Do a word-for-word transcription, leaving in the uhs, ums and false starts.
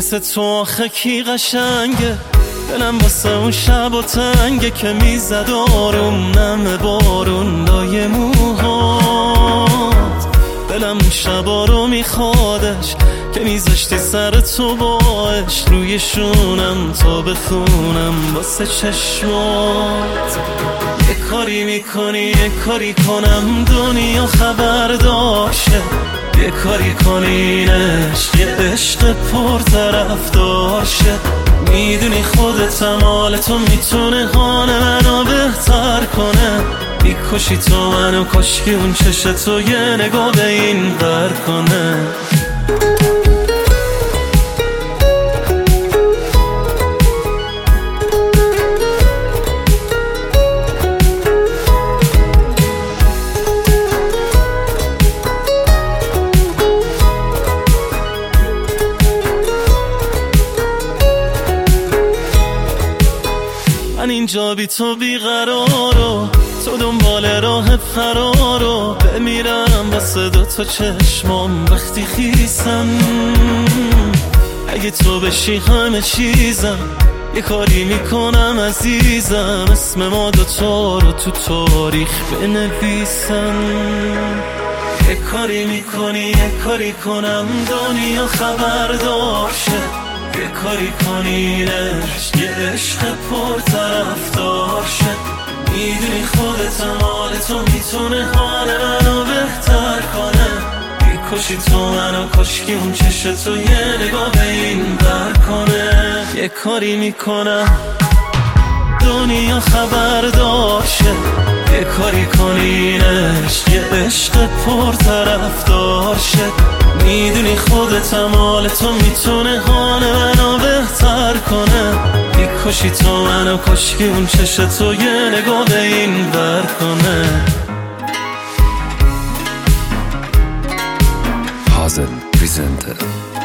مثل تو آخه کی قشنگه؟ دلم واسه اون شب و تنگه که میزد آروم نم بارون لای موهات. دلم اون شبا رو میخوادش که میذاشتی سر تو باش روی شونم تا بخونم واسه چشمات. یه کاری میکنی یه کاری کنم دنیا خبر داشته، یه کاری کنینش یه عشق پر طرف داشته. میدونی خودتم حال تو میتونه حال منو بهتر کنه. میکشی تو منو کاشکی اون چشم تو یه نگاه به این بر کنه. من اینجا بی تو بیقرارو، تو دنبال راه فرارو. بمیرم واسه دو تا چشمام وقتی خیسم. اگه تو بشی همه چیزم، یه کاری میکنم عزیزم اسم ما دوتا رو تو تاریخ بنویسم. یه کاری میکنی یه کاری کنم دنیا خبر داشته، یه کاری کنینش یه عشق پر طرف داشته. میدونی خودتم حال تو میتونه حال منو بهتر کنه. میکشی تو منو کاشکی اون چشم تو یه نگاه به این بر کنه. یه کاری میکنم دنیا خبر داشته، یه کاری کنینش یه عشق پر طرف داشته. میدونی خودتم حال تو میتونه حال منو بهتر کنه. میکشی تو منو کاشکی اون چشم تو یه نگاه به این بر کنه. Hazel presenter